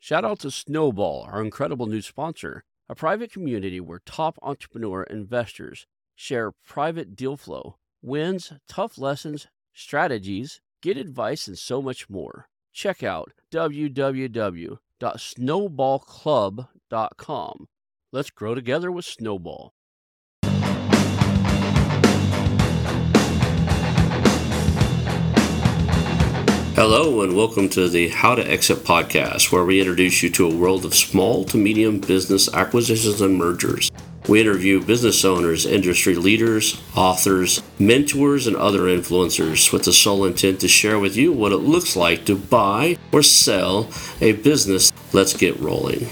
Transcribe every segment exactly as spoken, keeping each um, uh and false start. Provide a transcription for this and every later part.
Shout out to Snowball, our incredible new sponsor, a private community where top entrepreneur investors share private deal flow, wins, tough lessons, strategies, get advice, and so much more. Check out w w w dot snowball club dot com. Let's grow together with Snowball. Hello, and welcome to the How to Exit podcast, where we introduce you to a world of small to medium business acquisitions and mergers. We interview business owners, industry leaders, authors, mentors, and other influencers with the sole intent to share with you what it looks like to buy or sell a business. Let's get rolling.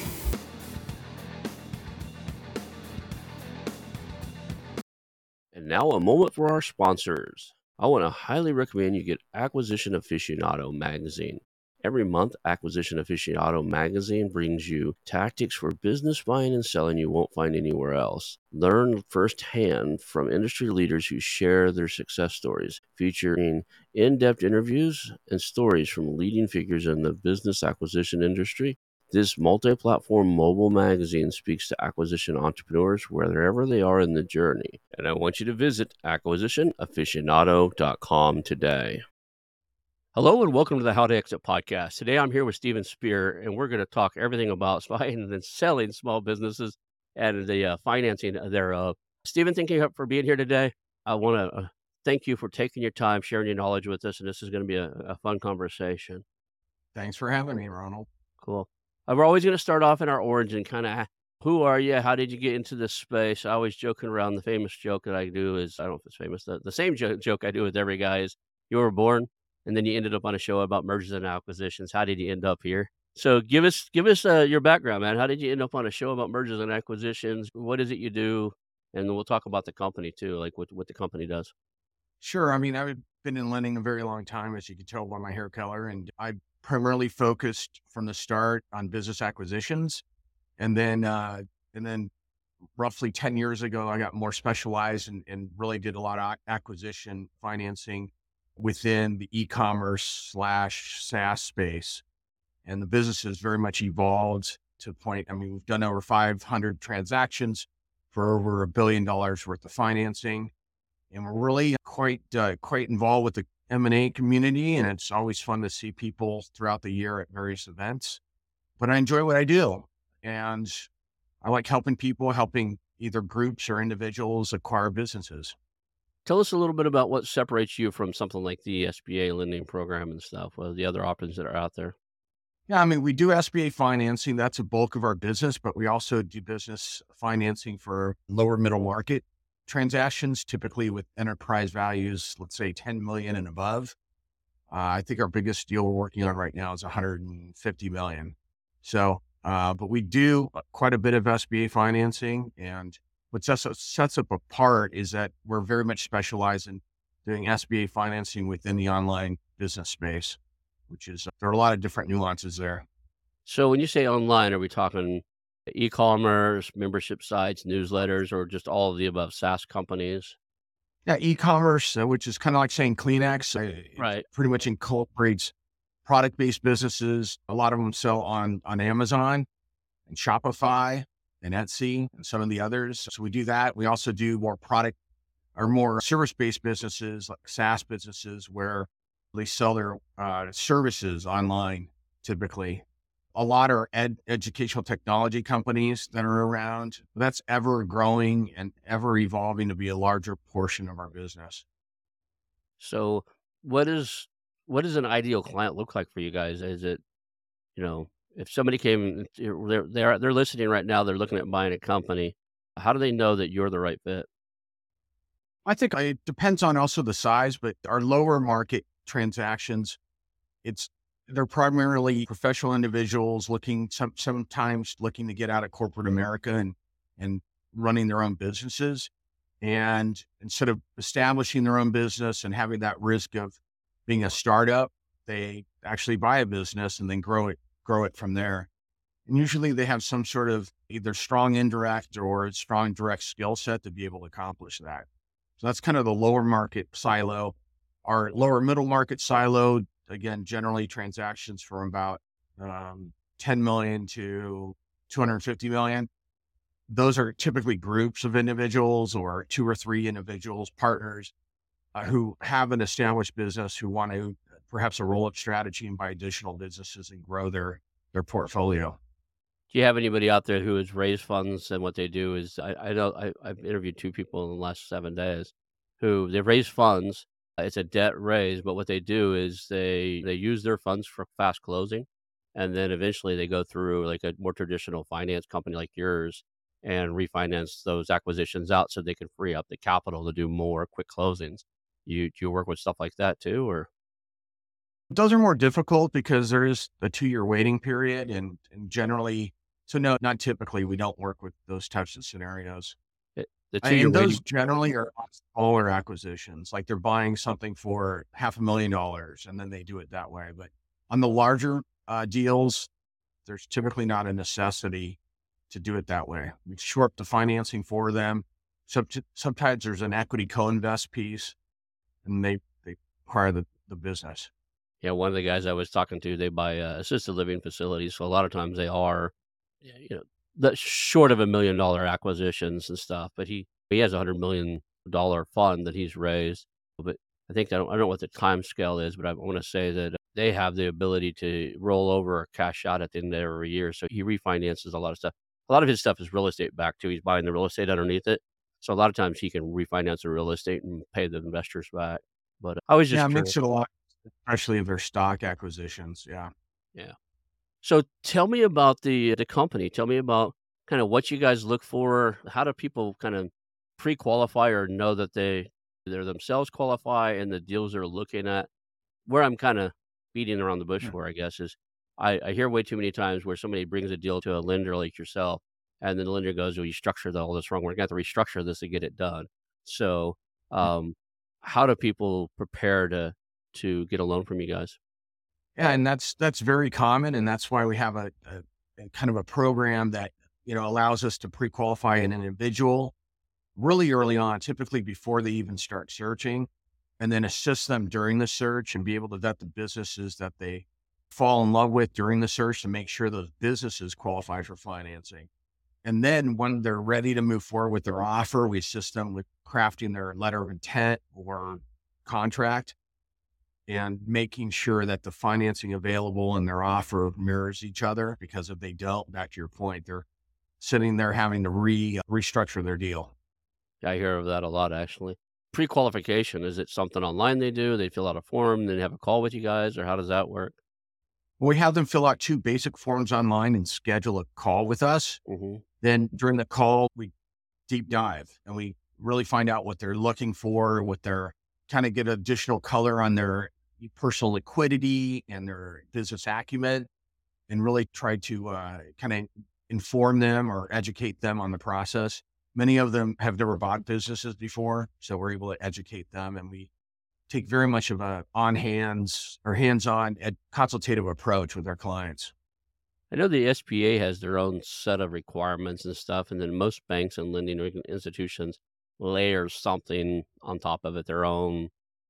And now a moment for our sponsors. I want to highly recommend you get Acquisition Aficionado magazine. Every month, Acquisition Aficionado magazine brings you tactics for business buying and selling you won't find anywhere else. Learn firsthand from industry leaders who share their success stories, featuring in-depth interviews and stories from leading figures in the business acquisition industry. This multi-platform mobile magazine speaks to acquisition entrepreneurs wherever they are in the journey. And I want you to visit acquisition aficionado dot com today. Hello and welcome to the How to Exit podcast. Today I'm here with Steven Spear, and we're going to talk everything about buying and selling small businesses and the uh, financing thereof. Steven, thank you for being here today. I want to uh, thank you for taking your time, sharing your knowledge with us, and this is going to be a, a fun conversation. Thanks for having me, Ronald. Cool. Uh, We're always going to start off in our origin, kind of who are you? How did you get into this space? I always joking around. The famous joke that I do is, I don't know if it's famous, the, the same jo- joke I do with every guy is, you were born and then you ended up on a show about mergers and acquisitions. How did you end up here? So give us give us uh, your background, man. How did you end up on a show about mergers and acquisitions? What is it you do? And then we'll talk about the company too, like what, what the company does. Sure. I mean, I've been in lending a very long time, as you can tell by my hair color, and I primarily focused from the start on business acquisitions. And then, uh, and then roughly ten years ago, I got more specialized and, and really did a lot of acquisition financing within the e-commerce slash SaaS space. And the business has very much evolved to the point, I mean, we've done over five hundred transactions for over a billion dollars worth of financing. And we're really quite uh, quite involved with the M and A community, and it's always fun to see people throughout the year at various events. But I enjoy what I do, and I like helping people, helping either groups or individuals acquire businesses. Tell us a little bit about what separates you from something like the S B A lending program and stuff, or the other options that are out there. Yeah, I mean, we do S B A financing. That's a bulk of our business, but we also do business financing for lower middle market transactions, typically with enterprise values, let's say ten million and above. Uh, I think our biggest deal we're working on right now is one hundred fifty million. So, uh, but we do quite a bit of S B A financing. And what sets us, sets up apart is that we're very much specialized in doing S B A financing within the online business space, which is, there are a lot of different nuances there. So when you say online, are we talking e-commerce, membership sites, newsletters, or just all of the above SaaS companies? Yeah, e-commerce, uh, which is kind of like saying Kleenex, uh, it Right. pretty much incorporates product-based businesses. A lot of them sell on, on Amazon and Shopify and Etsy and some of the others. So we do that. We also do more product or more service-based businesses like SaaS businesses where they sell their uh, services online typically. A lot are ed- educational technology companies that are around. That's ever growing and ever evolving to be a larger portion of our business. So what is what does an ideal client look like for you guys? Is it, you know, if somebody came, they're they're they're listening right now, they're looking at buying a company. How do they know that you're the right fit? I think it depends on also the size, but our lower market transactions, it's they're primarily professional individuals looking some sometimes looking to get out of corporate America and and running their own businesses. And instead of establishing their own business and having that risk of being a startup, they actually buy a business and then grow it, grow it from there. And usually they have some sort of either strong indirect or strong direct skill set to be able to accomplish that. So that's kind of the lower market silo. Our lower middle market silo, again, generally transactions from about um, ten million to two hundred fifty million. Those are typically groups of individuals or two or three individuals, partners uh, who have an established business who want to perhaps a roll-up strategy and buy additional businesses and grow their their portfolio. Do you have anybody out there who has raised funds and what they do is I, I know I, I've interviewed two people in the last seven days who they've raised funds. uh, It's a debt raise, but what they do is they they use their funds for fast closing, and then eventually they go through like a more traditional finance company like yours and refinance those acquisitions out so they can free up the capital to do more quick closings. You do you work with stuff like that too, or Those are more difficult because there is a two-year waiting period, and, and generally, so no, not typically. We don't work with those types of scenarios. it, the two year And those waiting? generally are smaller acquisitions, like they're buying something for half a million dollars, and then they do it that way. But on the larger uh, deals, there's typically not a necessity to do it that way. We shore up the financing for them. So sometimes there's an equity co-invest piece, and they they acquire the, the business. Yeah, one of the guys I was talking to, they buy uh, assisted living facilities, so a lot of times they are, yeah, you know, the short of a million dollar acquisitions and stuff. But he he has a hundred million dollar fund that he's raised. But I think I don't, I don't know what the time scale is, but I want to say that they have the ability to roll over or cash out at the end of every year. So he refinances a lot of stuff. A lot of his stuff is real estate back too. He's buying the real estate underneath it. So a lot of times he can refinance the real estate and pay the investors back. But uh, I was Yeah, just it curious. makes it a lot, especially if they're stock acquisitions. Yeah. Yeah. So tell me about the the company. Tell me about kind of what you guys look for. How do people kind of pre-qualify or know that they they're themselves qualify and the deals they're looking at? Where I'm kind of beating around the bush Yeah. for, I guess, is I, I hear way too many times where somebody brings a deal to a lender like yourself, and then the lender goes, "Well, you structured all this wrong. We're going to have to restructure this to get it done." So, um, how do people prepare to to get a loan from you guys? Yeah, and that's that's very common, and that's why we have a, a, a kind of a program that you know allows us to pre-qualify an individual really early on, typically before they even start searching, and then assist them during the search and be able to vet the businesses that they fall in love with during the search to make sure those businesses qualify for financing. And then when they're ready to move forward with their offer, we assist them with crafting their letter of intent or contract and making sure that the financing available and their offer mirrors each other. Because if they don't, back to your point, they're sitting there having to re restructure their deal. I hear of that a lot, actually. Pre-qualification, is it something online they do? They fill out a form, then have a call with you guys, or how does that work? We have them fill out two basic forms online and schedule a call with us. Mhm. Then during the call, we deep dive and we really find out what they're looking for, what they're kind of get additional color on their personal liquidity and their business acumen, and really try to uh, kind of inform them or educate them on the process. Many of them have never bought businesses before, so we're able to educate them, and we take very much of a on hands or hands-on ed- consultative approach with our clients. I know the S B A has their own set of requirements and stuff, and then most banks and lending organ institutions layer something on top of it, their own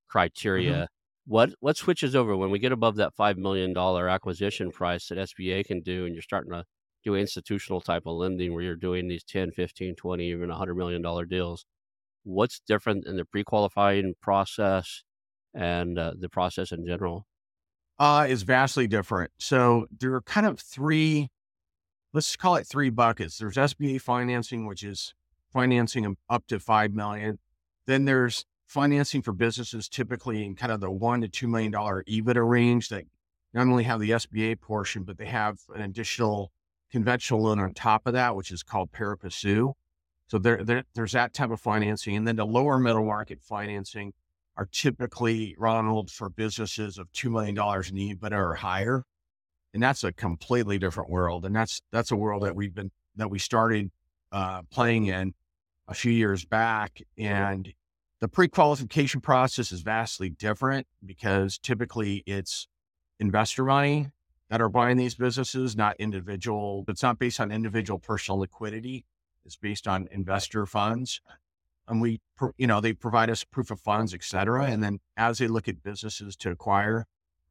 Mhm. criteria. What what switches over when we get above that five million dollar acquisition price that S B A can do, and you're starting to do institutional type of lending where you're doing these ten, fifteen, twenty, even one hundred million dollar deals? What's different in the pre-qualifying process and, uh, the process in general? Uh, is vastly different. So there are kind of three, let's call it three buckets. There's S B A financing, which is financing of up to five million. Then there's financing for businesses typically in kind of the one to two million dollar EBITDA range that not only have the S B A portion, but they have an additional conventional loan on top of that, which is called pari passu. So there, there, there's that type of financing. And then the lower middle market financing are typically, Ronald, for businesses of two million dollars in EBITDA or higher. And that's a completely different world. And that's, that's a world that we've been, that we started uh, playing in a few years back. And the pre-qualification process is vastly different because typically it's investor money that are buying these businesses, not individual. It's not based on individual personal liquidity. It's based on investor funds. And we, pro- you know, they provide us proof of funds, et cetera. And then as they look at businesses to acquire,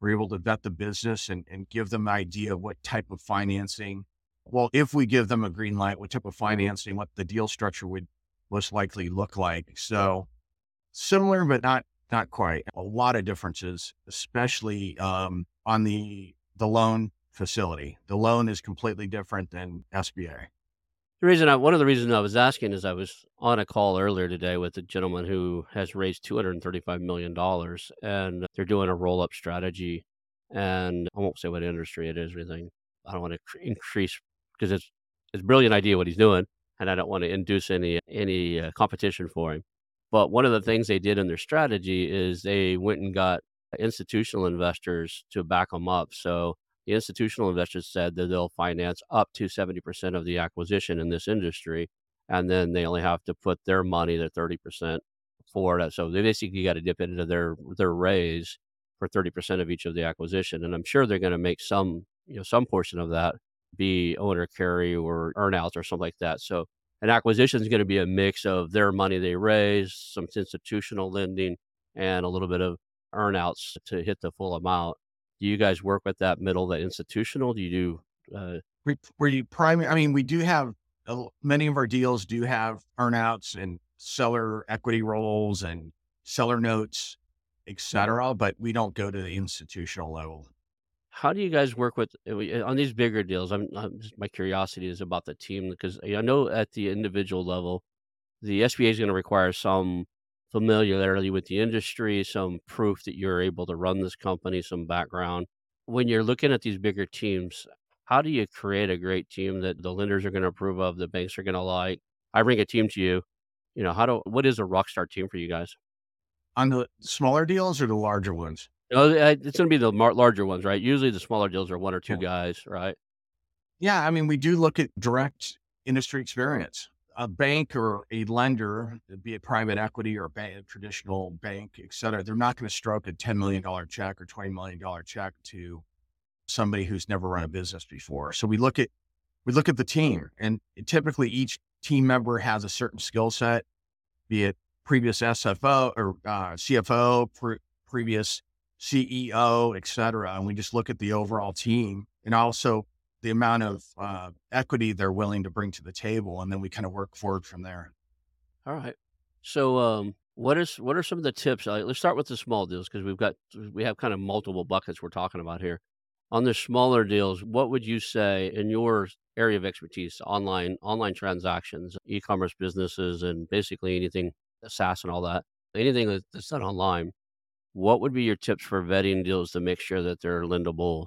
We're able to vet the business and, and give them an idea of what type of financing. Well, if we give them a green light, what type of financing, what the deal structure would most likely look like. So similar, but not not quite. A lot of differences, especially um, on the the loan facility. The loan is completely different than S B A. The reason I one of the reasons I was asking is I was on a call earlier today with a gentleman who has raised two hundred thirty-five million dollars and they're doing a roll-up strategy. And I won't say what industry it is or anything. I don't want to cr- increase because it's it's a brilliant idea what he's doing, and I don't want to induce any any uh, competition for him. But one of the things they did in their strategy is they went and got institutional investors to back them up. So the institutional investors said that they'll finance up to seventy percent of the acquisition in this industry, and then they only have to put their money, their thirty percent for it. So they basically got to dip into their their raise for thirty percent of each of the acquisition. And I'm sure they're going to make some, you know, some portion of that be owner carry or earnouts or something like that. So an acquisition is going to be a mix of their money they raise, some institutional lending, and a little bit of earnouts to hit the full amount. Do you guys work with that middle, that institutional? Do you do, uh We we primary. I mean, we do have a- many of our deals do have earnouts and seller equity roles and seller notes, et cetera. But we don't go to the institutional level. how do you guys work with uh, we- uh, on these bigger deals? I'm, I'm just, my curiosity is about the team because I know at the individual level, the S B A is going to require some familiarity with the industry, some proof that you're able to run this company, some background. When you're looking at these bigger teams, how do you create a great team that the lenders are going to approve of, the banks are going to like? I bring a team to you. You know, how do what is a rock star team for you guys? On the smaller deals or the larger ones? No, uh, it's going to be the mar- larger ones, right? Usually the smaller deals are one or two Yeah. guys, right? Yeah, I mean, we do look at direct industry experience. A bank or a lender, be it private equity or a, bank, a traditional bank, et cetera, they're not going to stroke a ten million dollars check or twenty million dollars check to somebody who's never run a business before. So we look at we look at the team, and typically each team member has a certain skill set, be it previous S F O or uh, C F O, pre- previous C E O, et cetera. And we just look at the overall team and also the amount of uh, equity they're willing to bring to the table. And then we kind of work forward from there. All right. So, um, what is what are some of the tips? Uh, let's start with the small deals because we've got we have kind of multiple buckets we're talking about here. On the smaller deals, what would you say in your area of expertise, online online transactions, e-commerce businesses, and basically anything SaaS and all that, anything that- that's done online? What would be your tips for vetting deals to make sure that they're lendable?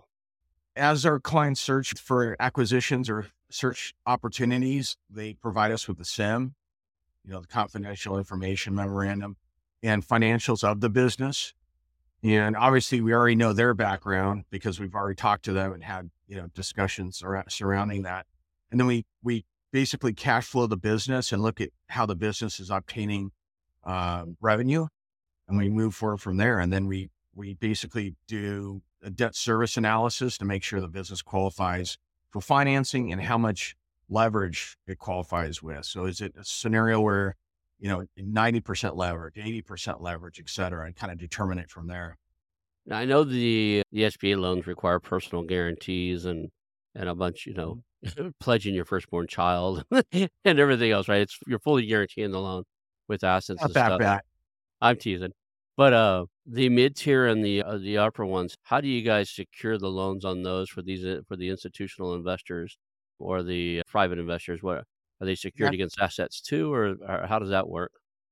As our clients search for acquisitions or search opportunities, they provide us with the S I M, you know, the confidential information memorandum and financials of the business. And obviously we already know their background because we've already talked to them and had, you know, discussions around, surrounding that. And then we, we basically cash flow the business and look at how the business is obtaining uh, revenue. And we move forward from there. And then we, we basically do a debt service analysis to make sure the business qualifies for financing and how much leverage it qualifies with. So is it a scenario where, you know, ninety percent leverage, eighty percent leverage, et cetera, and kind of determine it from there. Now, I know the the S B A loans require personal guarantees and and a bunch, you know, pledging your firstborn child and everything else, right? It's you're fully guaranteeing the loan with assets Not and that stuff. bad. I'm teasing. But, uh, the mid-tier and the, uh, the upper ones, how do you guys secure the loans on those for these, uh, for the institutional investors or the private investors? What are they Yeah. secured against assets too, or or how does that work?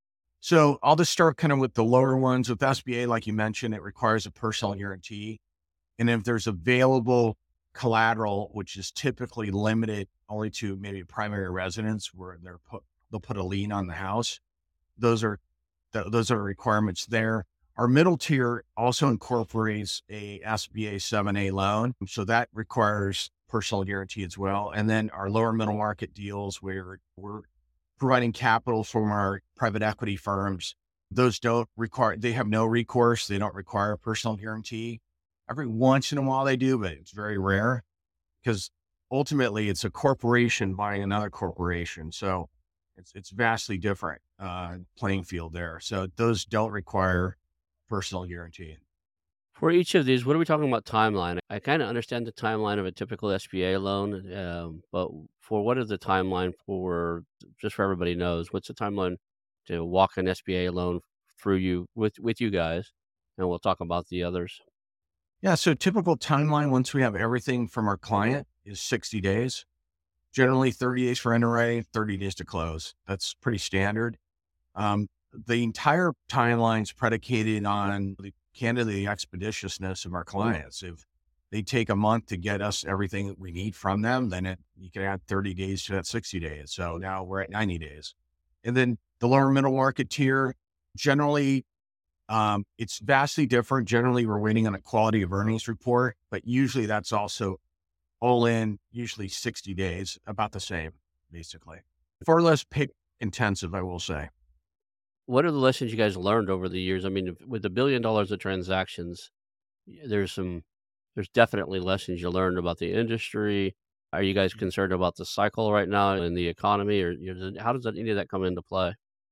So I'll just start kind of with the lower ones. With S B A, like you mentioned, it requires a personal guarantee. And if there's available collateral, which is typically limited only to maybe primary residence where they're put, they'll put a lien on the house. Those are, th- those are requirements there. Our middle tier also incorporates a S B A seven A loan. So that requires personal guarantee as well. And then our lower middle market deals where we're providing capital from our private equity firms. Those don't require, they have no recourse. They don't require a personal guarantee. Every once in a while they do, but it's very rare because ultimately it's a corporation buying another corporation. So it's, it's vastly different uh, playing field there. So those don't require personal guarantee. For each of these, what are we talking about timeline? I kind of understand the timeline of a typical S B A loan, um, but for what is the timeline for, just for everybody knows, what's the timeline to walk an S B A loan through you with with you guys, and we'll talk about the others. Yeah. So typical timeline once we have everything from our client is sixty days. Generally thirty days for underwriting, thirty days to close. That's pretty standard. Um, the entire timeline's predicated on the candidly expeditiousness of our clients. If they take a month to get us everything that we need from them, then it, you can add thirty days to that sixty days. So now we're at ninety days. And then the lower middle market tier, generally, um, it's vastly different. Generally, we're waiting on a quality of earnings report, but usually that's also all in, usually sixty days, about the same, basically. Far less pick intensive, I will say. What are the lessons you guys learned over the years? I mean, if- with a billion dollars of transactions, y- there's some, there's definitely lessons you learned about the industry. Are you guys concerned about the cycle right now in the economy, or you know, how does that, any of that come into play?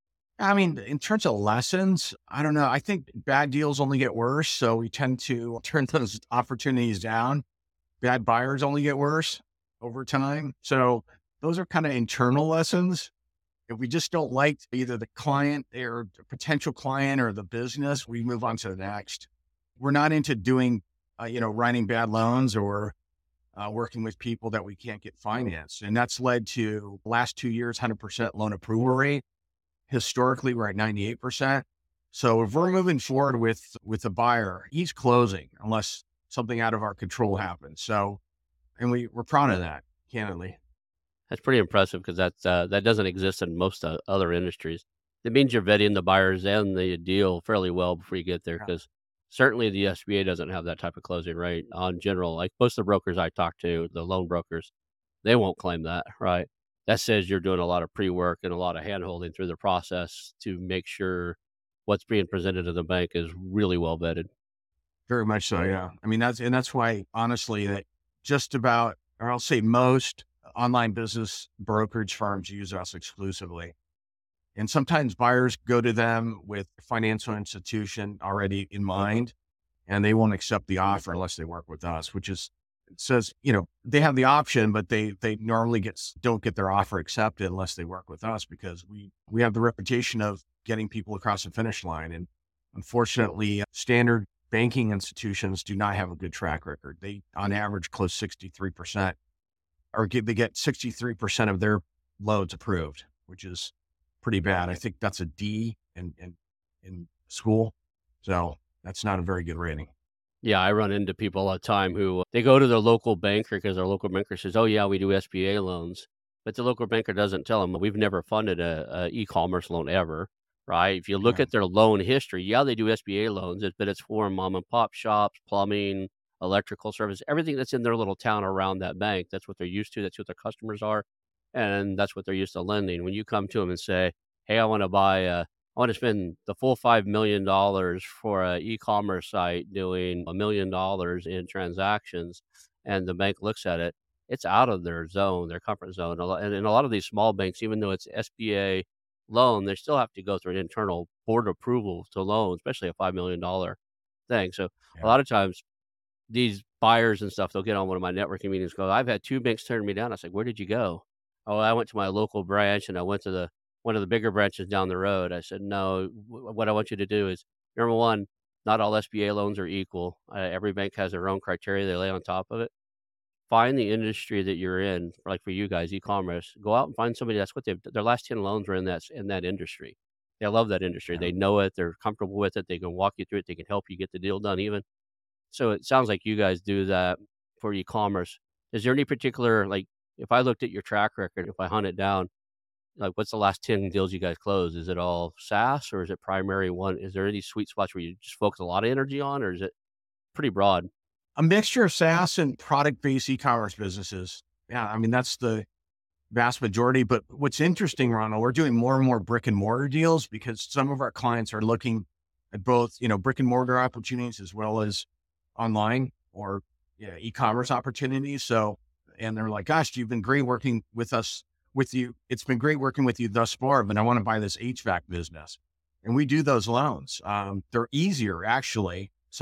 I mean, in terms of lessons, I don't know. I think bad deals only get worse. So we tend to turn those opportunities down. Bad buyers only get worse over time. So those are kind of internal lessons. If we just don't like either the client or the potential client or the business, we move on to the next. We're not into doing, uh, you know, writing bad loans or uh, working with people that we can't get financed. And that's led to last two years, one hundred percent loan approval rate. Historically, we're at ninety-eight percent. So if we're moving forward with with a buyer, he's closing unless something out of our control happens. So, and we we're proud of that, candidly. That's pretty impressive because that's, uh, that doesn't exist in most, uh, other industries. It means you're vetting the buyers and the deal fairly well before you get there, Yeah. because certainly the S B A doesn't have that type of closing rate on general. Like most of the brokers I talk to, the loan brokers, they won't claim that, right? That says you're doing a lot of pre-work and a lot of handholding through the process to make sure what's being presented to the bank is really well vetted. Very much so. Yeah. I mean, that's and that's why honestly that just about, or I'll say most online business brokerage firms use us exclusively. And sometimes buyers go to them with a financial institution already in mind, and they won't accept the offer unless they work with us, which is it says, you know, they have the option, but they they normally get s- don't get their offer accepted unless they work with us because we we have the reputation of getting people across the finish line. And unfortunately, uh, standard banking institutions do not have a good track record. They on average close sixty-three percent or get, they get sixty-three percent of their loads approved, which is pretty bad. I think that's a D in, in, in school. So that's not a very good rating. Yeah, I run into people all the time who uh, they go to their local banker because their local banker says, "Oh yeah, we do S B A loans," but the local banker doesn't tell them we've never funded a, a e-commerce loan ever, right? If you look Yeah. at their loan history, yeah, they do S B A loans, it- but it's for mom and pop shops, plumbing, electrical service, everything that's in their little town around that bank. That's what they're used to. That's what their customers are, and that's what they're used to lending. When you come to them and say, "Hey, I want to buy a I want to spend the full five million dollars for a e-commerce site doing a million dollars in transactions," and the bank looks at it, it's out of their zone, their comfort zone. A lot and in a lot of these small banks, even though it's S B A loan, they still have to go through an internal board approval to loan, especially a five million dollars thing. So a Yeah. lot of times these buyers and stuff, they'll get on one of my networking meetings, go, "I've had two banks turn me down." I was like, "Where did you go?" "Oh, I went to my local branch and I went to the one of the bigger branches down the road." I said, "No, wh what I want you to do is, number one, not all S B A loans are equal. Uh, every bank has their own criteria they lay on top of it. Find the industry that you're in, like for you guys, e-commerce. Go out and find somebody that's what they've their last ten loans were in that s in that industry. They love that industry. Yeah. They know it, they're comfortable with it, they can walk you through it, they can help you get the deal done even." So it sounds like you guys do that for e-commerce. Is there any particular, like, if I looked at your track record, if I hunt it down, like, what's the last ten deals you guys closed? Is it all SaaS or is it primary one? Is there any sweet spots where you just focus a lot of energy on, or is it pretty broad? A mixture of SaaS and product-based e-commerce businesses. Yeah, I mean, that's the vast majority. But what's interesting, Ronald, we're doing more and more brick and mortar deals because some of our clients are looking at both, you know, brick and mortar opportunities as well as online or yeah, e-commerce opportunities. So, and they're like, gosh, you've been great working with us, with you. It's been great working with you thus far, but I want to buy this H V A C business. And we do those loans. Um, they're easier actually. So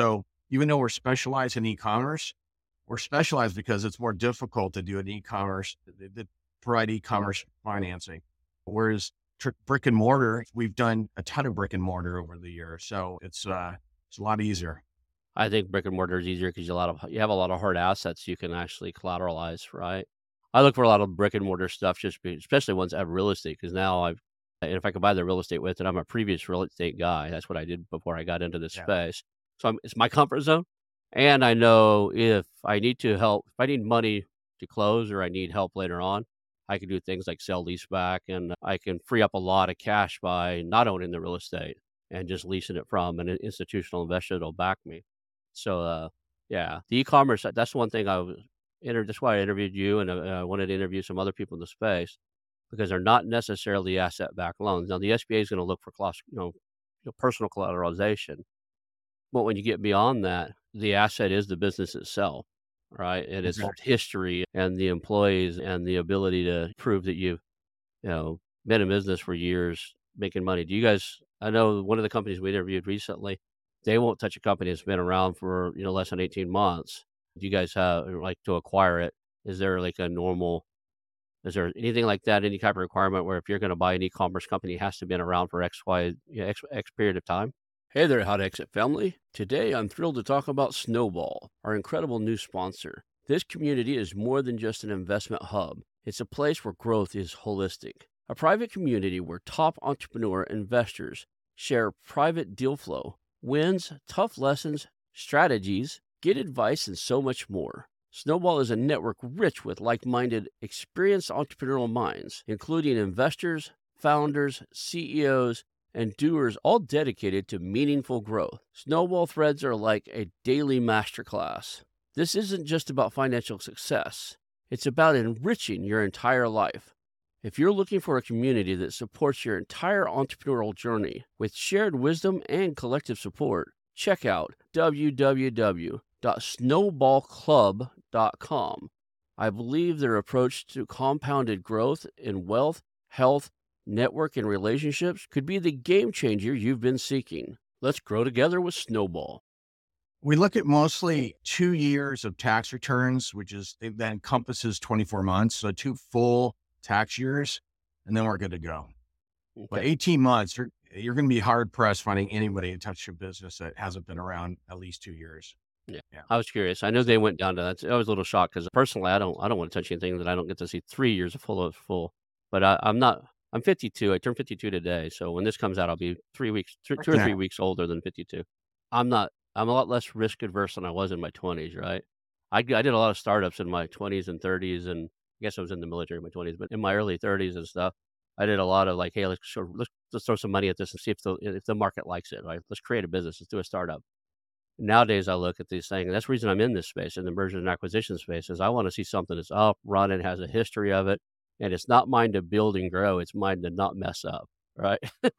even though we're specialized in e-commerce, we're specialized because it's more difficult to do an e-commerce, th- th- provide e-commerce financing. Whereas tr- brick and mortar, we've done a ton of brick and mortar over the years. So it's, uh, it's a lot easier. I think brick and mortar is easier because you a lot of you have a lot of hard assets you can actually collateralize, right? I look for a lot of brick and mortar stuff, just be, especially ones that have real estate, because now I've and if I could buy the real estate with it, I'm a previous real estate guy. That's what I did before I got into this Yeah. space. So I'm, it's my comfort zone, and I know if I need to help, if I need money to close or I need help later on, I can do things like sell lease back, and I can free up a lot of cash by not owning the real estate and just leasing it from an institutional investor that'll back me. So, uh, yeah, the e-commerce, uh, that's one thing I was inter that's why I interviewed you, and, uh, I wanted to interview some other people in the space because they're not necessarily asset-backed loans. Now, the S B A is gonna look for collateral, you know, you know, personal collateralization, but when you get beyond that, the asset is the business itself, right? And its Exactly. history and the employees and the ability to prove that you've, you know, been in business for years making money. Do you guys I know one of the companies we interviewed recently, they won't touch a company that's been around for, you know, less than eighteen months. Do you guys have like to acquire it? Is there like a normal is there anything like that, any type of requirement where if you're gonna buy an e-commerce company, it has to have been around for X, Y, you know, X X period of time? Hey there, How to Exit family. Today, I'm thrilled to talk about Snowball, our incredible new sponsor. This community is more than just an investment hub, it's a place where growth is holistic. A private community where top entrepreneur investors share private deal flow, wins, tough lessons, strategies, get advice, and so much more. Snowball is a network rich with like minded, experienced entrepreneurial minds, including investors, founders, C E Os, and doers, all dedicated to meaningful growth. Snowball threads are like a daily masterclass. This isn't just about financial success, it's about enriching your entire life. If you're looking for a community that supports your entire entrepreneurial journey with shared wisdom and collective support, check out w w w dot snowball club dot com. I believe their approach to compounded growth in wealth, health, network, and relationships could be the game changer you've been seeking. Let's grow together with Snowball. We look at mostly two years of tax returns, which is that encompasses twenty-four months. So two full tax years, and then we're good to go. But Okay. eighteen months, you're, you're going to be hard pressed finding anybody to touch your business that hasn't been around at least two years. Yeah. Yeah. I was curious. I know So they went down to that. I was a little shocked because personally, I don't, I don't want to touch anything that I don't get to see three years of full of full. But I, I'm not. I'm fifty-two. I turned fifty-two today. So when this comes out, I'll be three weeks, th- two or yeah, three weeks older than fifty-two. I'm not. I'm a lot less risk adverse than I was in my twenties. Right. I, g- I did a lot of startups in my twenties and thirties, and I guess I was in the military in my twenties, but in my early thirties and stuff, I did a lot of like, hey, let's sort of, let's let's throw some money at this and see if the if the market likes it. Right. Let's create a business. Let's do a startup. Nowadays, I look at these things, and that's the reason I'm in this space, in the merger and acquisition space, is I want to see something that's up, running, has a history of it, and it's not mine to build and grow. It's mine to not mess up, right?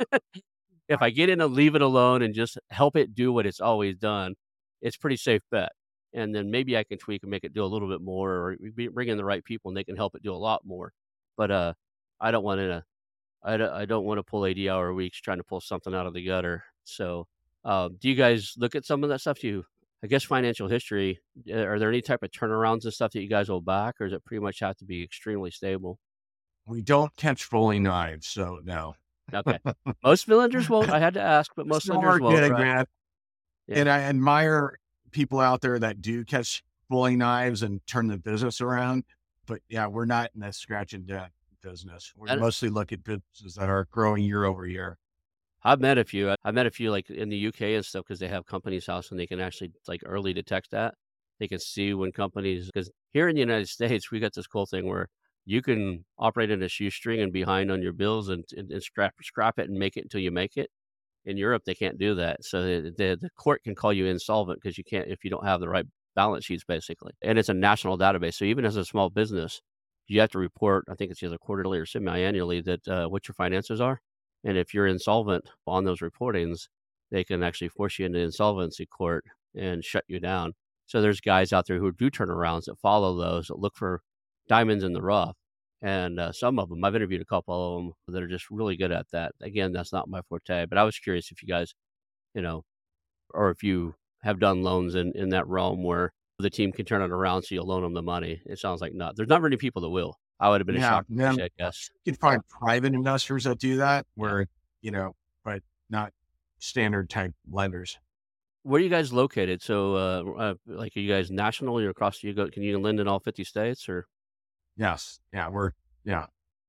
If I get in and leave it alone and just help it do what it's always done, it's pretty safe bet. And then maybe I can tweak and make it do a little bit more, or we be- bring in the right people and they can help it do a lot more. But uh, I don't want to. I don't, I don't want to pull eighty hour weeks trying to pull something out of the gutter. So, um, do you guys look at some of that stuff? Do you, I guess, financial history? uh, Are there any type of turnarounds and stuff that you guys will back, or does it pretty much have to be extremely stable? we don't catch fulling knives. So no. Okay. Most lenders won't. I had to ask, but most Still lenders are won't, getting right? that. Yeah. And I admire people out there that do catch fulling knives and turn the business around. But yeah, we're not in that scratch and dent business. We And mostly look at businesses that are growing year over year. I've met a few. I- I've met a few like in the U K and stuff because they have companies house and they can actually like early detect that. They can see when companies, because here in the United States, we got this cool thing where you can operate in a shoestring and behind on your bills and, and, and scrap scrap it and make it until you make it. In Europe, they can't do that. So the, the, the court can call you insolvent because you can't if you don't have the right balance sheets, basically. And it's a national database. So even as a small business, you have to report, I think it's either quarterly or semi-annually, that uh, what your finances are. And if you're insolvent on those reportings, they can actually force you into insolvency court and shut you down. So there's guys out there who do turnarounds that follow those, that look for diamonds in the rough. And uh, some of them, I've interviewed a couple of them that are just really good at that. Again, that's not my forte, but I was curious if you guys, you know, or if you have done loans in, in that realm where the team can turn it around so you loan them the money. It sounds like not. There's not many people that will. I would have been Yeah. shocked if you Then said yes. you can find private investors that do that Yeah. where, you know, but not standard type lenders. Where are you guys located? So, uh, uh, like, are you guys national? You're across, you go, can you lend in all fifty states or? Yes. Yeah. We're, yeah.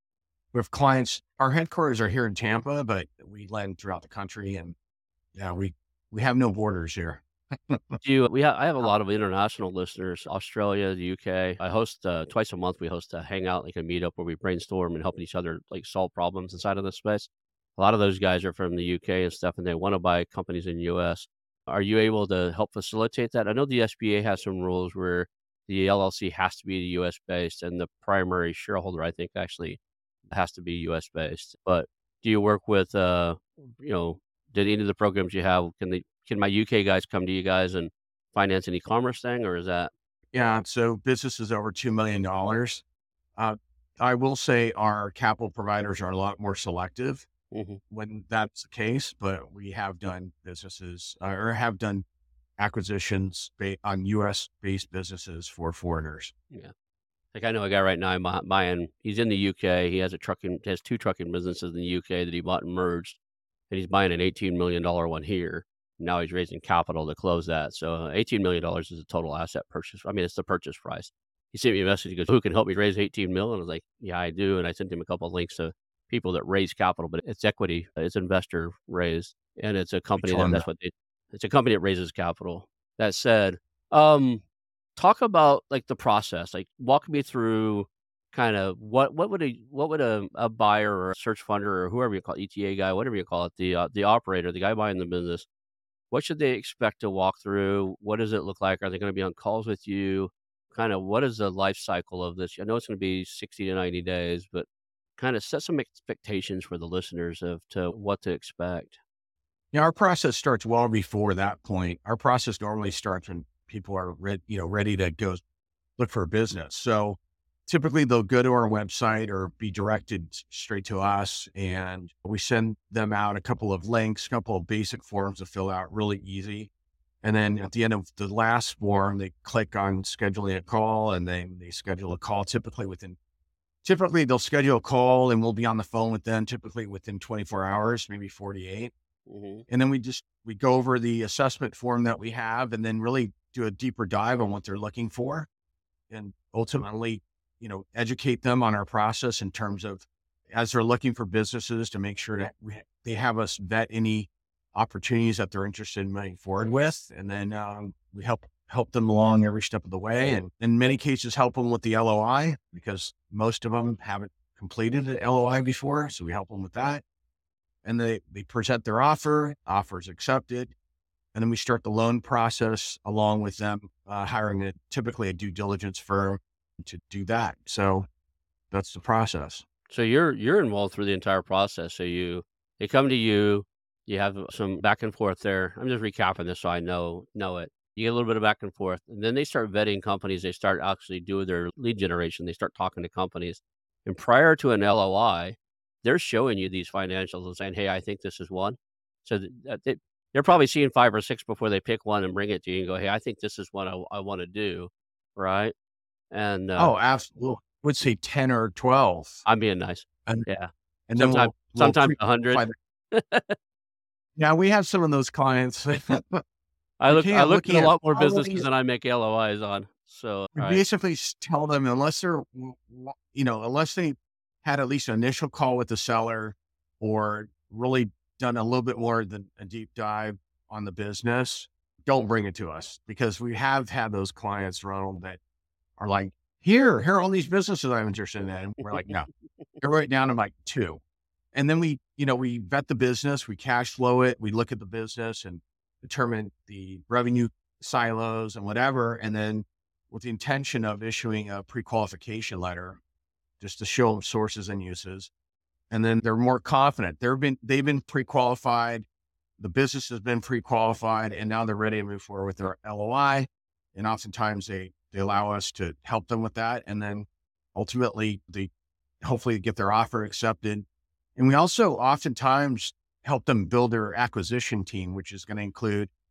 We have clients, our headquarters are here in Tampa, but we lend throughout the country. And yeah, we, we have no borders here. Do you, we have, I have a lot of international listeners, Australia, the U K. I host, uh, twice a month, we host a hangout, like a meetup where we brainstorm and helping each other like solve problems inside of this space. A lot of those guys are from the U K and stuff, and they want to buy companies in the U S. Are you able to help facilitate that? I know the S B A has some rules where the L L C has to be U S based, and the primary shareholder, I think, actually has to be U S based. But do you work with, uh, you know, did any of the programs you have, can they, can my U K guys come to you guys and finance an e-commerce thing, or is that? Yeah. So businesses over two million dollars. Uh, I will say our capital providers are a lot more selective Mhm. when that's the case, but we have done businesses uh, or have done acquisitions ba- on U S based businesses for foreigners. Yeah. Like I know a guy right now I'm bu- buying, he's in the U K. He has a trucking, has two trucking businesses in the U K that he bought and merged, and he's buying an eighteen million dollars one here. Now he's raising capital to close that. So uh, eighteen million dollars is a total asset purchase. I mean, it's the purchase price. He sent me a message. He goes, "Who can help me raise eighteen mil?" And I was like, "Yeah, I do." And I sent him a couple of links to people that raise capital, but it's equity, it's investor raised, and it's a Which company that one? that's what they, it's a company that raises capital. That said, um, talk about like the process. Like, walk me through kind of what what would a what would a, a buyer or a search funder or whoever you call it, E T A guy, whatever you call it, the uh, the operator, the guy buying the business, what should they expect to walk through? What does it look like? Are they going to be on calls with you? Kind of what is the life cycle of this? I know it's going to be sixty to ninety days, but kind of set some expectations for the listeners of to what to expect. Yeah, our process starts well before that point. Our process normally starts when people are ready, you know, ready to go look for a business. So typically they'll go to our website or be directed s- straight to us, and we send them out a couple of links, a couple of basic forms to fill out, really easy. And then at the end of the last form, they click on scheduling a call, and then they schedule a call typically within, typically they'll schedule a call and we'll be on the phone with them typically within twenty-four hours, maybe forty-eight. Hmm. And then we just, we go over the assessment form that we have and then really do a deeper dive on what they're looking for and ultimately, you know, educate them on our process in terms of as they're looking for businesses to make sure that we, they have us vet any opportunities that they're interested in moving forward with. And then um, we help help them along every step of the way. And in many cases, help them with the L O I because most of them haven't completed an L O I before. So we help them with that. And they, they present their offer, offers accepted. And then we start the loan process along with them, uh, hiring a typically a due diligence firm to do that. So that's the process. So you're you're involved through the entire process. So you they come to you, you have some back and forth there. I'm just recapping this so I know know it. You get a little bit of back and forth, and then they start vetting companies. They start actually doing their lead generation. They start talking to companies, and prior to an L O I, they're showing you these financials and saying, "Hey, I think this is one." So th- that they, they're probably seeing five or six before they pick one and bring it to you and go, "Hey, I think this is what I, I want to do," right? And uh, Oh, absolutely. Would say ten or twelve. I'm being nice. And, Yeah. and then Sometimes we'll, we'll sometimes pre-qualify. a hundred. the- Yeah, we have some of those clients. I We look I can't look at looking a at lot more all of businesses these. than I make L O Is on. So, We alright. basically s- tell them unless they're, w- w- you know, unless they had at least an initial call with the seller or really done a little bit more than a deep dive on the business, don't bring it to us because we have had those clients, Ronald, that are like, here, here are all these businesses I'm interested in. And we're like, no, you're right down to like two. And then we, you know, we vet the business, we cash flow it, we look at the business and determine the revenue silos and whatever. And then with the intention of issuing a pre-qualification letter just to show them sources and uses. And then they're more confident. They've been, they've been pre-qualified. The business has been pre-qualified and now they're ready to move forward with their L O I. And oftentimes they, they allow us to help them with that. And then ultimately they hopefully get their offer accepted. And we also oftentimes help them build their acquisition team, which is going to include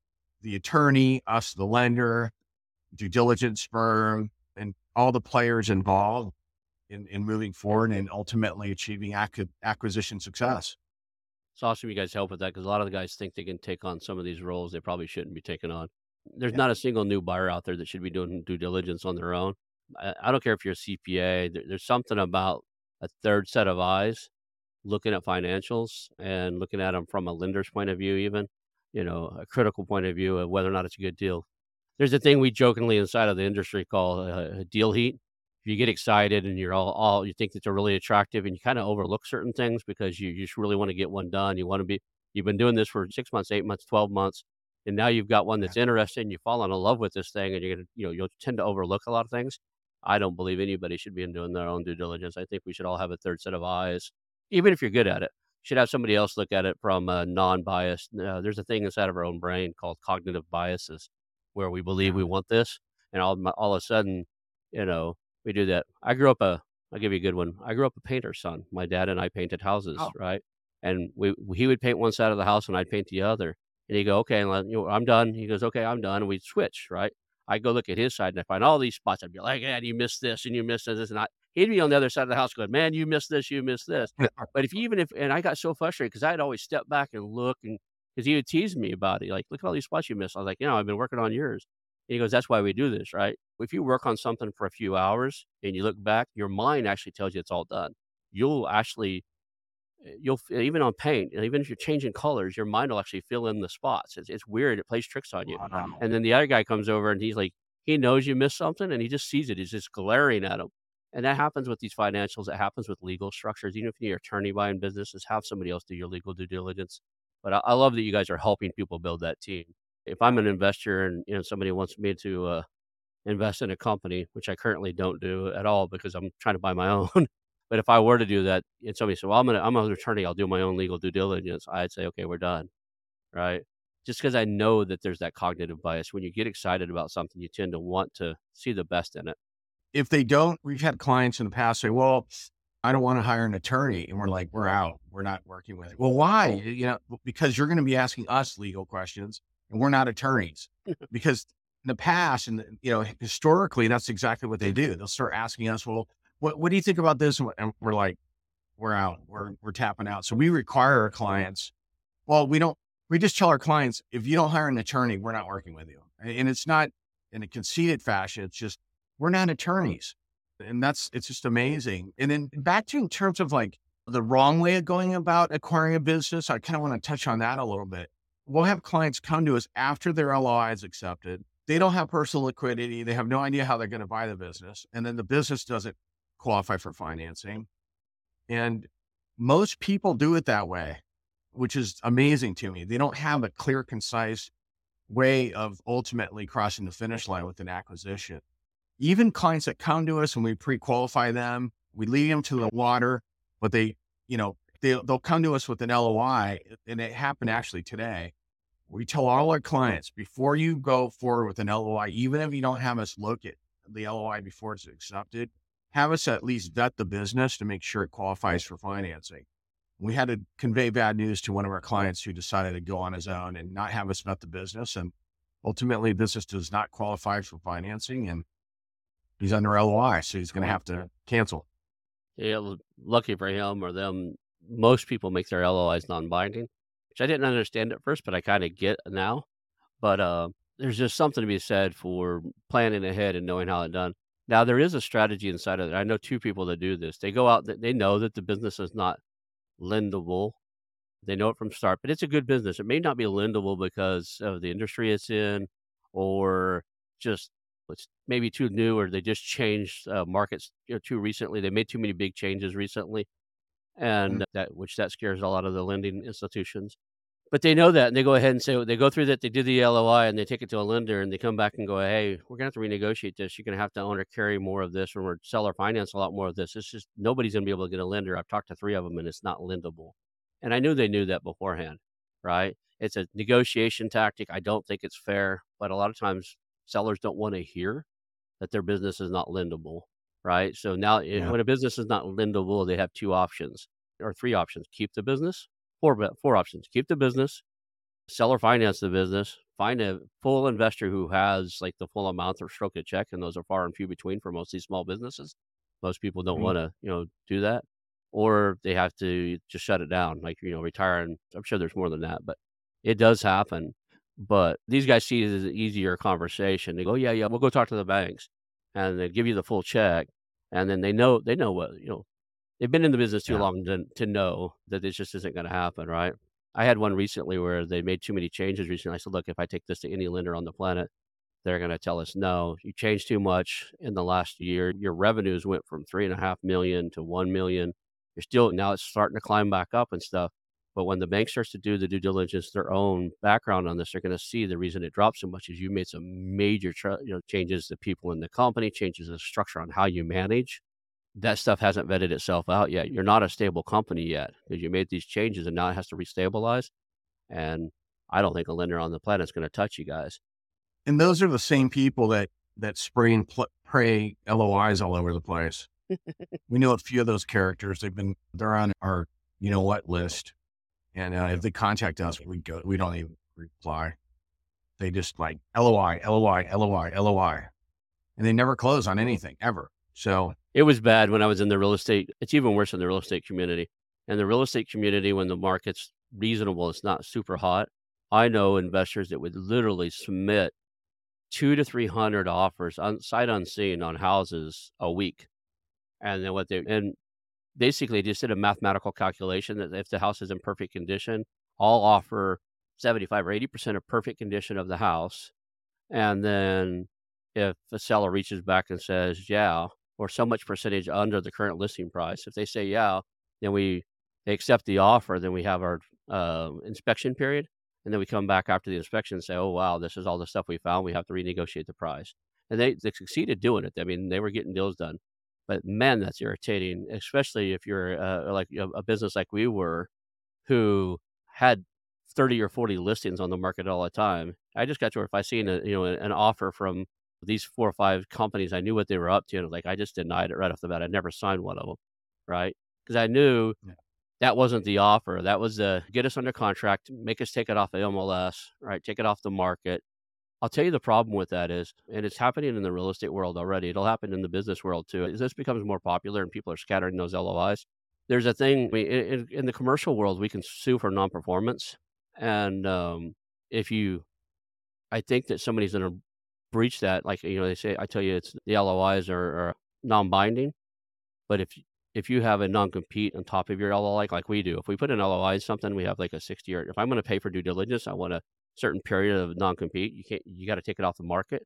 the attorney, us, the lender, due diligence firm, and all the players involved in, in moving forward and ultimately achieving ac- acquisition success. It's awesome you guys help with that because a lot of the guys think they can take on some of these roles they probably shouldn't be taking on. There's Yeah. not a single new buyer out there that should be doing due diligence on their own. I, I don't care if you're a C P A. There, there's something about a third set of eyes looking at financials and looking at them from a lender's point of view, even, you know, a critical point of view of whether or not it's a good deal. There's a thing we jokingly inside of the industry call uh, deal heat. You get excited and you're all, all you think that they're really attractive and you kind of overlook certain things because you, you just really want to get one done. You want to be, you've been doing this for six months, eight months, twelve months, and now you've got one Yeah. that's interested and you fall in love with this thing and you're going to, you know, you'll tend to overlook a lot of things. I don't believe anybody should be doing their own due diligence. I think we should all have a third set of eyes, even if you're good at it. You should have somebody else look at it from a non-biased. Uh, there's a thing inside of our own brain called cognitive biases where we believe Yeah. we want this, and all all of a sudden, you know, we do that. I grew up a I'll give you a good one. I grew up a painter's son. My dad and I painted houses, Oh, right? And we he would paint one side of the house and I'd paint the other. And he'd go, "Okay, and let- you know, I'm done." He goes, "Okay, I'm done." And we'd switch, right? I go look at his side and I find all these spots. I'd be like, "Yeah, you missed this and you missed this." And I, he'd be on the other side of the house going, "Man, you missed this, you missed this." But if you even if and I got so frustrated because I'd always step back and look and because he would tease me about it, like, "Look at all these spots you missed." I was like, "You know, I've been working on yours." And he goes, "That's why we do this, right? If you work on something for a few hours and you look back, your mind actually tells you it's all done. You'll actually, eh, you'll f- even on paint, and even if you're changing colors, your mind will actually fill in the spots. It's, it's weird. It plays tricks on you. wow. And then the other guy comes over and he's like, he knows you missed something and he just sees it. He's just glaring at him. And that happens with these financials. It happens with legal structures. Even if you're an attorney buying businesses, have somebody else do your legal due diligence. But I, I love that you guys are helping people build that team. If I'm an investor and you know somebody wants me to uh, invest in a company, which I currently don't do at all because I'm trying to buy my own. But if I were to do that and somebody said, "Well, I'm gonna I'm an attorney, I'll do my own legal due diligence," I'd say, "Okay, we're done." Right? Just because I know that there's that cognitive bias. When you get excited about something, you tend to want to see the best in it. If they don't, we've had clients in the past say, well, I don't want to hire an attorney. And we're like, we're out. We're not working with it. Well, why? You know, because you're going to be asking us legal questions and we're not attorneys. Because in the past and, you know, historically, that's exactly what they do. They'll start asking us, well, what, what do you think about this? And we're like, we're out. We're, we're tapping out. So we require our clients. Well, we don't, we just tell our clients, if you don't hire an attorney, we're not working with you. And it's not in a conceited fashion. It's just, we're not attorneys. And that's, it's just amazing. And then back to in terms of like the wrong way of going about acquiring a business, I kind of want to touch on that a little bit. We'll have clients come to us after their L O I is accepted. They don't have personal liquidity. They have no idea how they're going to buy the business. And then the business doesn't qualify for financing. And most people do it that way, which is amazing to me. They don't have a clear, concise way of ultimately crossing the finish line with an acquisition. Even clients that come to us and we pre-qualify them, we lead them to the water, but they, you know, they, they'll come to us with an L O I, and it happened actually today. We tell all our clients before you go forward with an L O I, even if you don't have us look at the L O I before it's accepted, have us at least vet the business to make sure it qualifies for financing. We had to convey bad news to one of our clients who decided to go on his own and not have us vet the business. And ultimately, business does not qualify for financing and he's under L O I. So he's going to have to cancel. Yeah, l- lucky for him or them, most people make their L O Is non-binding, which I didn't understand at first, but I kind of get now. But uh, there's just something to be said for planning ahead and knowing how it's done. Now there is a strategy inside of it. I know two people that do this. They go out, th- they know that the business is not lendable. They know it from start, but it's a good business. It may not be lendable because of the industry it's in, or just it's maybe too new, or they just changed uh, markets you know, too recently. They made too many big changes recently, Mm. and that which that scares a lot of the lending institutions. But they know that, and they go ahead and say they go through that. They do the L O I, and they take it to a lender, and they come back and go, "Hey, we're gonna have to renegotiate this. You're gonna have to own or carry more of this, or seller finance a lot more of this. It's just nobody's gonna be able to get a lender." I've talked to three of them, and it's not lendable. And I knew they knew that beforehand, right? It's a negotiation tactic. I don't think it's fair, but a lot of times sellers don't want to hear that their business is not lendable, right? So now, it, Yeah. when a business is not lendable, they have two options or three options: keep the business, four four options: keep the business, sell or finance the business, find a full investor who has like the full amount or stroke a check, and those are far and few between for most of these small businesses. Most people don't Mhm. want to, you know, do that, or they have to just shut it down, like, you know, retire. And I'm sure there's more than that, but it does happen. But these guys see it as an easier conversation. They go, yeah, yeah, we'll go talk to the banks, and they give you the full check, and then they know they know what you know they've been in the business too Yeah. long to to know that this just isn't gonna happen, right? I had one recently where they made too many changes recently. I said, "Look, if I take this to any lender on the planet, they're gonna tell us, 'No, you changed too much in the last year. Your revenues went from three and a half million to one million. You're still now it's starting to climb back up and stuff.' But when the bank starts to do the due diligence, their own background on this, they're gonna see the reason it dropped so much is you made some major tr you know, changes to people in the company, changes the structure on how you manage. That stuff hasn't vetted itself out yet. You're not a stable company yet because you made these changes and now it has to restabilize. And I don't think a lender on the planet is going to touch you guys." And those are the same people that that spray and pl- pray L O Is all over the place. We know a few of those characters. They've been they're on our you know what list, and uh, if they contact us, we go. We don't even reply. They just like L O I, L O I, L O I, L O I, and they never close on anything ever. So It was bad when I was in the real estate. It's even worse in the real estate community. In the real estate community, when the market's reasonable, it's not super hot. I know investors that would literally submit two to three hundred offers on sight unseen on houses a week. And then what they and basically just did a mathematical calculation that if the house is in perfect condition, I'll offer seventy-five or eighty percent of perfect condition of the house. And then if the seller reaches back and says, "Yeah," or so much percentage under the current listing price, if they say, "Yeah," then we they accept the offer, then we have our, uh, inspection period, and then we come back after the inspection and say, "Oh, wow, this is all the stuff we found. We have to renegotiate the price." And they they succeeded doing it. I mean, they were getting deals done. But man, that's irritating, especially if you're, uh, like a a business like we were, who had thirty or forty listings on the market all the time. I just got to where if I seen a, you know, an offer from these four or five companies, I knew what they were up to, and, like, I just denied it right off the bat. I never signed one of them, right? Because I knew yeah. that wasn't the offer. That was the get us under contract, make us take it off the M L S, right? Take it off the market. I'll tell you the problem with that is, and it's happening in the real estate world already, it'll happen in the business world too, as this becomes more popular and people are scattering those L O Is. There's a thing, I mean, in in in the commercial world, we can sue for non-performance, and, um, if you I think that somebody's gonna breach that, like, you know, they say I tell you it's the L O Is are are non-binding, but if y if you have a non-compete on top of your L O I, like we do, if we put an L O I in something, we have like a sixty year if I'm gonna pay for due diligence, I want a certain period of non-compete. You can't you gotta take it off the market.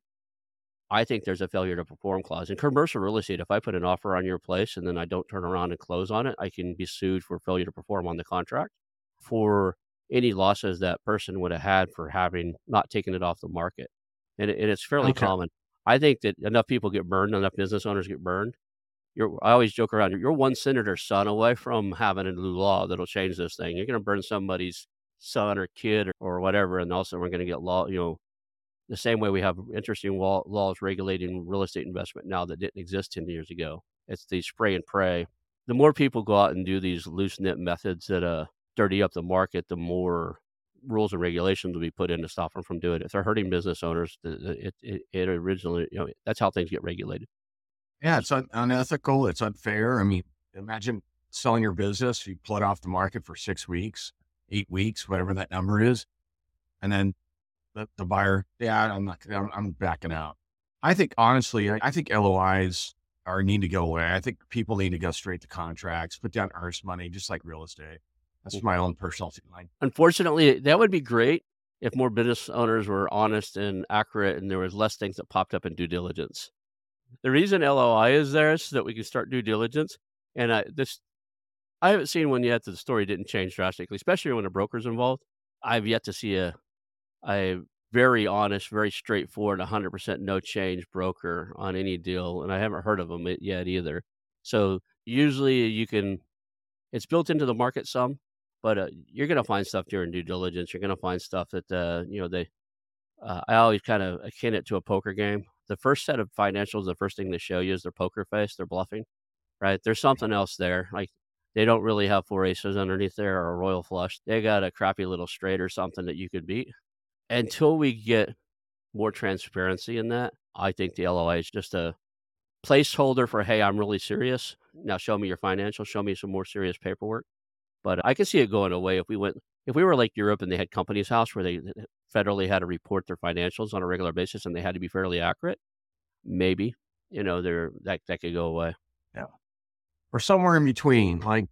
I think there's a failure to perform clause. In commercial real estate, if I put an offer on your place and then I don't turn around and close on it, I can be sued for failure to perform on the contract for any losses that person would have had for having not taken it off the market. And, it, and it's fairly Okay. common. I think that enough people get burned, enough business owners get burned. You're, I always joke around. You're one senator's son away from having a new law that'll change this thing. You're going to burn somebody's son or kid or, or whatever, and also we're going to get law. You know, the same way we have interesting law, laws regulating real estate investment now that didn't exist ten years ago. It's the spray and pray. The more people go out and do these loose knit methods that uh, dirty up the market, the more rules and regulations will be put in to stop them from doing it. If they're hurting business owners, the- the- it, it, it originally, you know, that's how things get regulated. Yeah, it's un- unethical. It's unfair. I mean, imagine selling your business. You pull it off the market for six weeks, eight weeks, whatever that number is, and then the, the buyer, yeah, I'm not, I'm, I'm backing out. I think honestly, I, I think L O Is are need to go away. I think people need to go straight to contracts, put down earnest money, just like real estate. That's my own personal feeling. Unfortunately, that would be great if more business owners were honest and accurate and there was less things that popped up in due diligence. The reason L O I is there is so that we can start due diligence. And I this I haven't seen one yet that the story didn't change drastically, especially when a broker's involved. I've yet to see a a very honest, very straightforward, one hundred percent no change broker on any deal, and I haven't heard of them yet either. So usually you can it's built into the market some, but uh, you're going to find stuff during due diligence. You're going to find stuff that uh, you know they. Uh, I always kind of akin it to a poker game. The first set of financials, the first thing they show you is their poker face. They're bluffing, right? There's something else there. Like they don't really have four aces underneath there or a royal flush. They got a crappy little straight or something that you could beat. until we get more transparency in that, I think the L O I is just a placeholder for, "Hey, I'm really serious. Now show me your financials, show me some more serious paperwork." But I could see it going away if we went if we were like Europe and they had Companies House where they federally had to report their financials on a regular basis and they had to be fairly accurate, maybe, you know, there that that could go away. Yeah. Or somewhere in between, like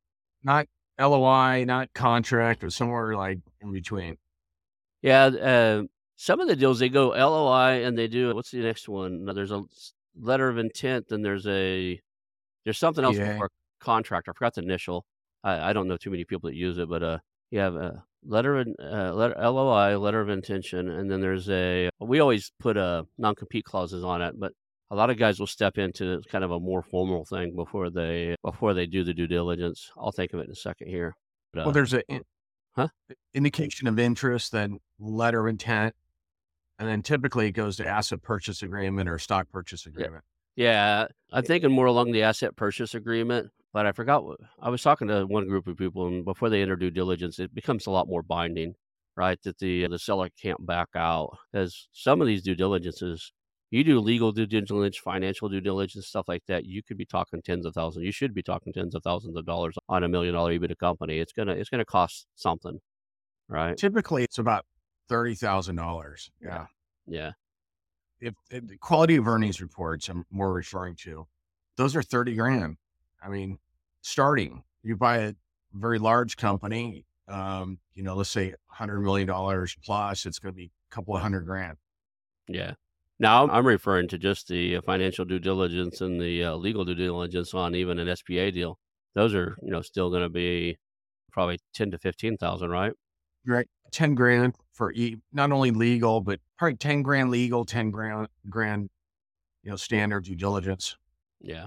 not L O I, not contract, but somewhere like in between. Yeah, uh, some of the deals, they go L O I and they do what's the next one? No, there's a s letter of intent, then there's a there's something else P A. before contract. I forgot the initial. I I don't know too many people that use it, but, uh, you have a letter of uh, letter L O I, letter of intention, and then there's a we always put, uh, non-compete clauses on it, but a lot of guys will step into kind of a more formal thing before they before they do the due diligence. I'll think of it in a second here. But, Well, uh there's a in- Huh? indication of interest, then letter of intent, and then typically it goes to asset purchase agreement or stock purchase Yeah. agreement. Yeah, I'm thinking more along the asset purchase agreement, but I forgot what I was talking to one group of people, and before they enter due diligence, it becomes a lot more binding, right? That the the seller can't back out because some of these due diligences, you do legal due diligence, financial due diligence, stuff like that. You could be talking tens of thousands. You should be talking tens of thousands of dollars on a million dollar EBITDA company. It's gonna it's gonna cost something, right? Typically, it's about thirty thousand dollars. Yeah. Yeah. Yeah. If, if the quality of earnings reports I'm more referring to, those are thirty grand. I mean, starting, you buy a very large company, um, you know, let's say one hundred million dollars plus, it's going to be a couple of hundred grand. Yeah. Now, I'm I'm referring to just the uh, financial due diligence and the uh, legal due diligence on even an S P A deal. Those are, you know, still going to be probably ten to fifteen thousand, right? Right. ten grand for e- not only legal, but probably ten grand legal, ten grand, grand, you know, standard due diligence. Yeah.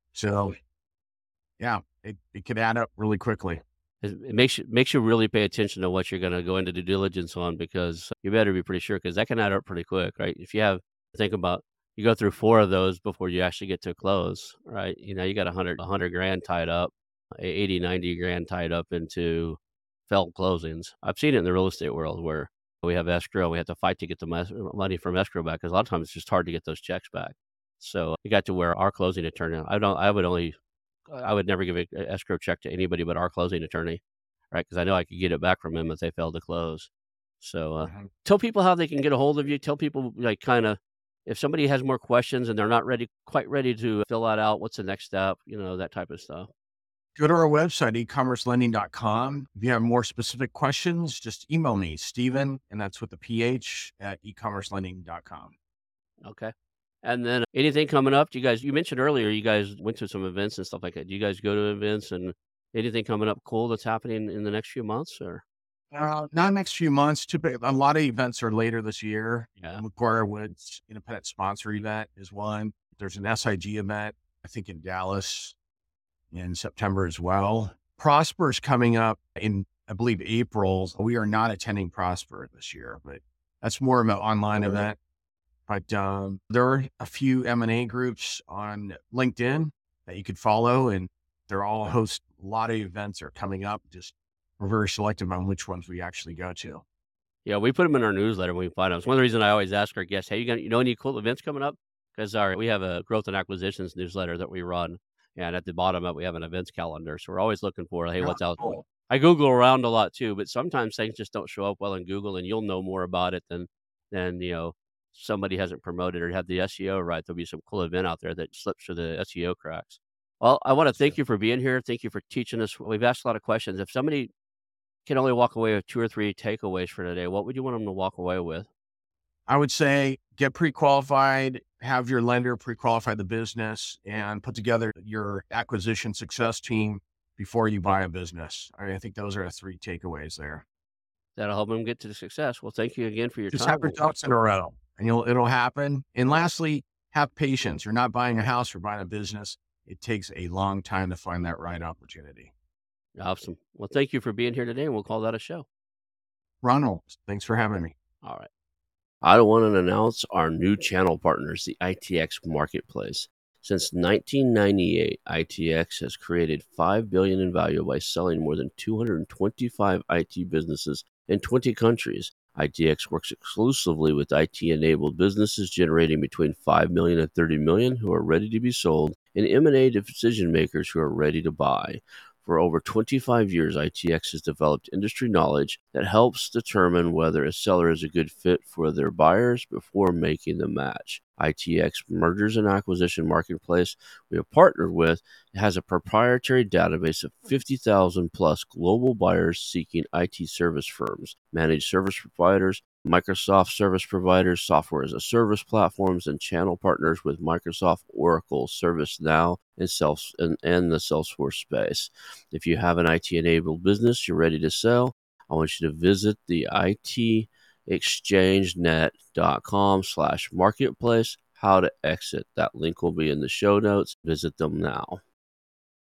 So yeah, it, it could add up really quickly. It, it makes you makes you really pay attention to what you're going to go into due diligence on because you better be pretty sure because that can add up pretty quick, right? If you have think about you go through four of those before you actually get to close, right? You know, you got a hundred a hundred grand tied up, eighty, ninety grand tied up into failed closings. I've seen it in the real estate world where we have escrow, we have to fight to get the mes- money from escrow back because a lot of times it's just hard to get those checks back. So it got to where our closing attorney, I don't, I would only I would never give a a escrow check to anybody but our closing attorney, right? Because I know I could get it back from him if they failed to close. So, uh, Mhm. tell people how they can get a hold of you. Tell people, like, kinda if somebody has more questions and they're not ready quite ready to fill that out, what's the next step? You know, that type of stuff. Go to our website, e commerce lending dot com. If you have more specific questions, just email me, Steven, and that's with the P H at e commerce lending dot com. Okay. And then anything coming up? Do you guys you mentioned earlier you guys went to some events and stuff like that. Do you guys go to events and anything coming up cool that's happening in the next few months or Uh, not next few months. Typically, a lot of events are later this year. Yeah. McGuire Woods Independent Sponsor event is one. There's an S I G event, I think in Dallas in September as well. Prosper is coming up in, I believe, April. We are not attending Prosper this year, but that's more of an online event. But um, there are a few M and A groups on LinkedIn that you could follow, and they're all host a lot of events are coming up. Just we're very selective on which ones we actually go to. Yeah, we put them in our newsletter when we find them. It's one of the reasons I always ask our guests, "Hey, you got you know any cool events coming up?" Because our we have a growth and acquisitions newsletter that we run, and at the bottom of it, we have an events calendar. So we're always looking for, "Hey, Yeah, what's out?" cool. I Google around a lot too, but sometimes things just don't show up well in Google, and you'll know more about it than than you know somebody hasn't promoted or had the S E O right. There'll be some cool event out there that slips through the S E O cracks. Well, I want to thank you for being here. Thank you for teaching us. We've asked a lot of questions. If somebody can only walk away with two or three takeaways for today, what would you want them to walk away with? I would say get pre-qualified, have your lender pre-qualify the business, and put together your acquisition success team before you buy a business. I, I think those are the three takeaways there. That'll help them get to the success. Well, thank you again for your Just time. have your ducks in a row, and you'll it'll happen. And lastly, have patience. You're not buying a house; you're buying a business. It takes a long time to find that right opportunity. Awesome. Well, thank you for being here today, and we'll call that a show. Ronald, thanks for having me. All right. I want to announce our new channel partners, the I T X Marketplace. Since nineteen ninety-eight, I T X has created five billion dollars in value by selling more than two hundred twenty-five I T businesses in twenty countries. I T X works exclusively with I T-enabled businesses generating between five million dollars and thirty million dollars who are ready to be sold, and M and A decision makers who are ready to buy. For over twenty-five years, I T X has developed industry knowledge that helps determine whether a seller is a good fit for their buyers before making the match. I T X Mergers and Acquisition Marketplace we have partnered with has a proprietary database of fifty thousand plus global buyers seeking I T service firms, managed service providers, Microsoft service providers, software as a service platforms, and channel partners with Microsoft, Oracle, ServiceNow, and, self, and, and the Salesforce space. If you have an I T-enabled business you're ready to sell, I want you to visit the I T exchange net dot com slash marketplace. How to exit. That link will be in the show notes. Visit them now.